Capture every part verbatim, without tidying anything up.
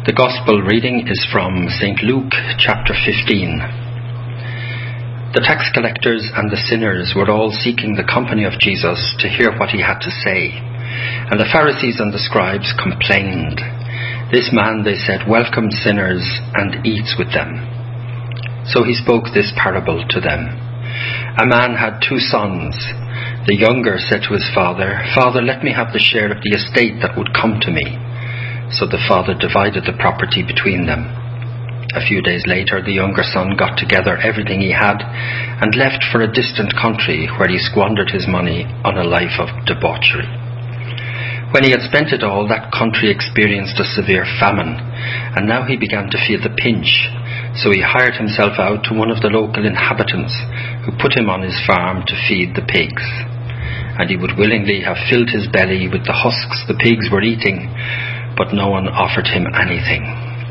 The Gospel reading is from Saint Luke chapter fifteen. The tax collectors and the sinners were all seeking the company of Jesus to hear what he had to say, and the Pharisees and the scribes complained. "This man," they said, "welcomes sinners and eats with them." So he spoke this parable to them. A man had two sons. The younger said to his father, "Father, let me have the share of the estate that would come to me." So the father divided the property between them. A few days later, the younger son got together everything he had and left for a distant country where he squandered his money on a life of debauchery. When he had spent it all, that country experienced a severe famine, and now he began to feel the pinch. So he hired himself out to one of the local inhabitants, who put him on his farm to feed the pigs. And he would willingly have filled his belly with the husks the pigs were eating, but no one offered him anything.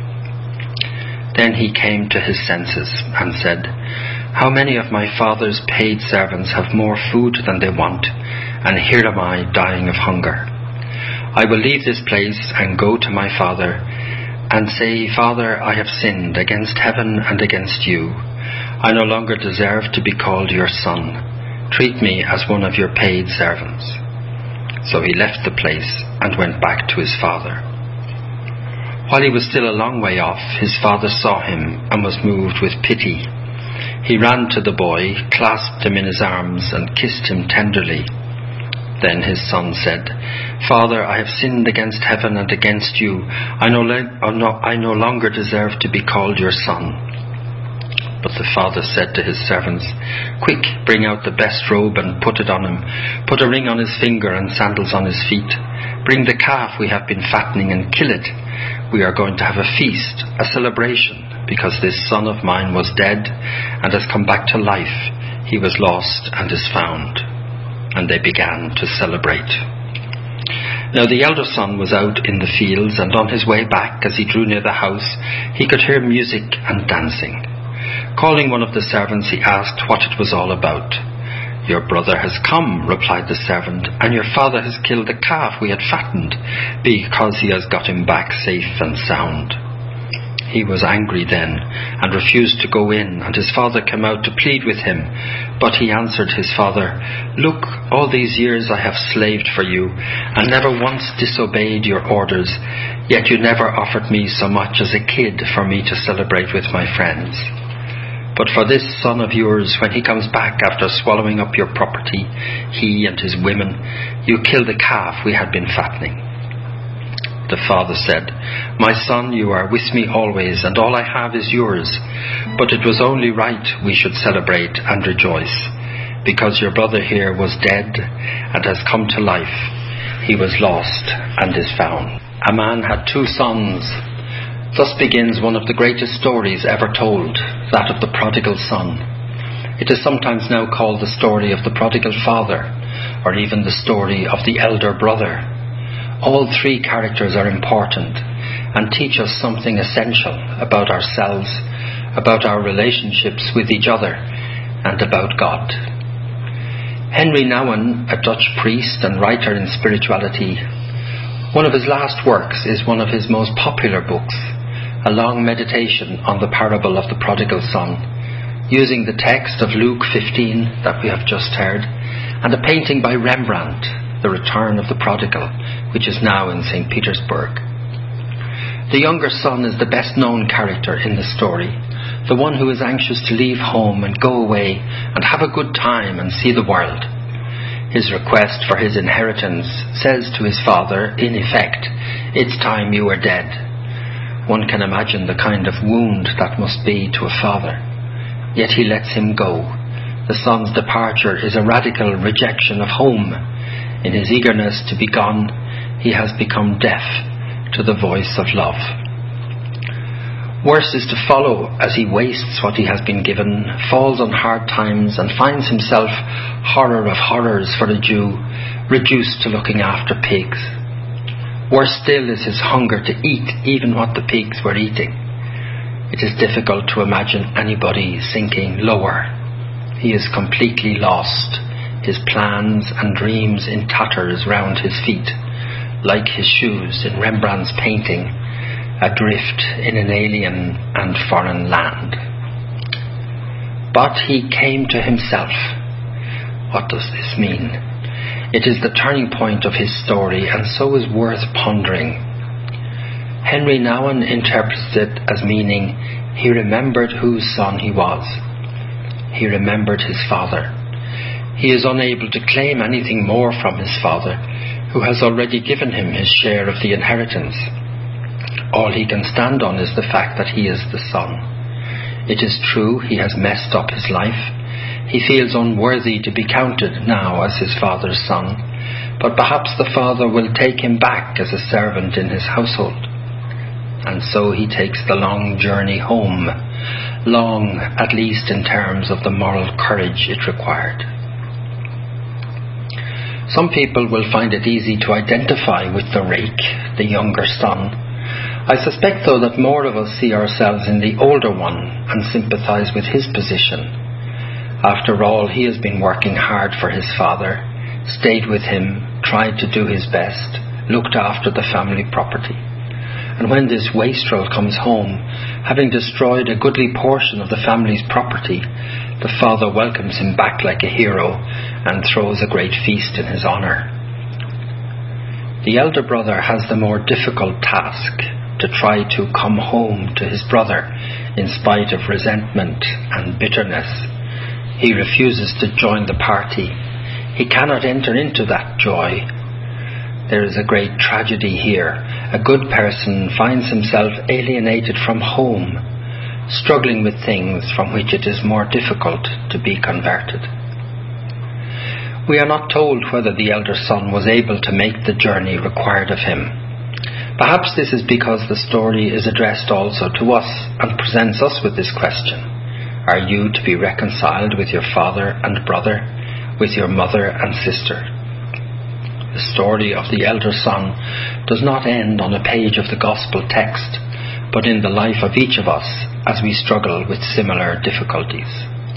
Then he came to his senses and said, "How many of my father's paid servants have more food than they want, and here am I dying of hunger. I will leave this place and go to my father and say, 'Father, I have sinned against heaven and against you. I no longer deserve to be called your son. Treat me as one of your paid servants.' So he left the place and went back to his father. While he was still a long way off, his father saw him and was moved with pity. He ran to the boy, clasped him in his arms, and kissed him tenderly. Then his son said, 'Father, I have sinned against heaven and against you. I no, le- I no longer deserve to be called your son.' But the father said to his servants, 'Quick, bring out the best robe and put it on him. Put a ring on his finger and sandals on his feet. Bring the calf we have been fattening and kill it. We are going to have a feast, a celebration, because this son of mine was dead and has come back to life. He was lost and is found.' And they began to celebrate. Now the elder son was out in the fields, and on his way back, as he drew near the house, he could hear music and dancing. Calling one of the servants, he asked what it was all about. 'Your brother has come,' replied the servant, 'and your father has killed the calf we had fattened, because he has got him back safe and sound.' He was angry then and refused to go in, and his father came out to plead with him. But he answered his father, 'Look, all these years I have slaved for you and never once disobeyed your orders, yet you never offered me so much as a kid for me to celebrate with my friends. But for this son of yours, when he comes back after swallowing up your property, he and his women, you kill the calf we had been fattening.' The father said, 'My son, you are with me always, and all I have is yours. But it was only right we should celebrate and rejoice, because your brother here was dead and has come to life. He was lost and is found.' A man had two sons. Thus begins one of the greatest stories ever told, that of the prodigal son. It is sometimes now called the story of the prodigal father, or even the story of the elder brother. All three characters are important and teach us something essential about ourselves, about our relationships with each other, and about God. Henry Nouwen, a Dutch priest and writer in spirituality, one of his last works is one of his most popular books, a long meditation on the parable of the prodigal son, using the text of Luke fifteen that we have just heard, and a painting by Rembrandt, The Return of the Prodigal, which is now in Saint Petersburg. The younger son is the best known character in the story, the one who is anxious to leave home and go away and have a good time and see the world. His request for his inheritance says to his father, in effect, "It's time you were dead." One can imagine the kind of wound that must be to a father. Yet he lets him go. The son's departure is a radical rejection of home. In his eagerness to be gone, he has become deaf to the voice of love. Worse is to follow as he wastes what he has been given, falls on hard times, and finds himself, horror of horrors for a Jew, reduced to looking after pigs. Worse still is his hunger to eat even what the pigs were eating. It is difficult to imagine anybody sinking lower. He is completely lost, his plans and dreams in tatters round his feet, like his shoes in Rembrandt's painting, adrift in an alien and foreign land. But he came to himself. What does this mean? It is the turning point of his story, and so is worth pondering. Henry Nouwen interprets it as meaning he remembered whose son he was. He remembered his father. He is unable to claim anything more from his father, who has already given him his share of the inheritance. All he can stand on is the fact that he is the son. It is true he has messed up his life. He feels unworthy to be counted now as his father's son, but perhaps the father will take him back as a servant in his household. And so he takes the long journey home, long at least in terms of the moral courage it required. Some people will find it easy to identify with the rake, the younger son. I suspect, though, that more of us see ourselves in the older one and sympathise with his position. After all, he has been working hard for his father, stayed with him, tried to do his best, looked after the family property. And when this wastrel comes home, having destroyed a goodly portion of the family's property, the father welcomes him back like a hero and throws a great feast in his honour. The elder brother has the more difficult task to try to come home to his brother in spite of resentment and bitterness. He refuses to join the party. He cannot enter into that joy. There is a great tragedy here. A good person finds himself alienated from home, struggling with things from which it is more difficult to be converted. We are not told whether the elder son was able to make the journey required of him. Perhaps this is because the story is addressed also to us and presents us with this question. Are you to be reconciled with your father and brother, with your mother and sister? The story of the elder son does not end on a page of the gospel text, but in the life of each of us as we struggle with similar difficulties.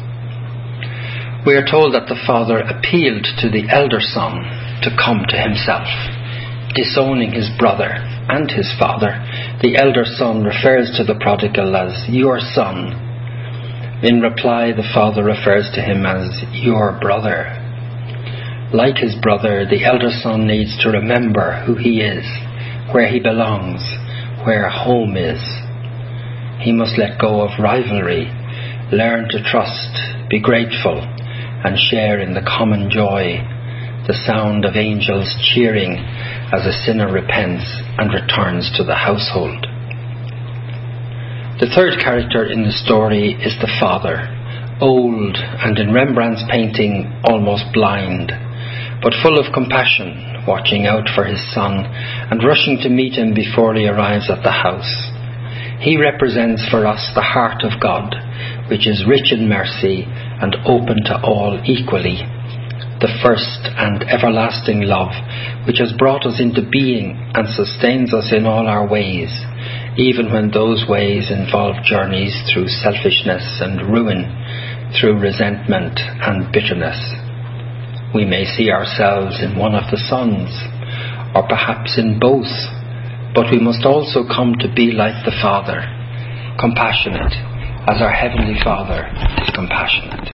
We are told that the father appealed to the elder son to come to himself. Disowning his brother and his father, the elder son refers to the prodigal as your son. In reply, the father refers to him as your brother. Like his brother, the elder son needs to remember who he is, where he belongs, where home is. He must let go of rivalry, learn to trust, be grateful, and share in the common joy, the sound of angels cheering as a sinner repents and returns to the household. The third character in the story is the father, old and in Rembrandt's painting almost blind, but full of compassion, watching out for his son and rushing to meet him before he arrives at the house. He represents for us the heart of God, which is rich in mercy and open to all equally, the first and everlasting love which has brought us into being and sustains us in all our ways, even when those ways involve journeys through selfishness and ruin, through resentment and bitterness. We may see ourselves in one of the sons, or perhaps in both, but we must also come to be like the Father, compassionate, as our Heavenly Father is compassionate.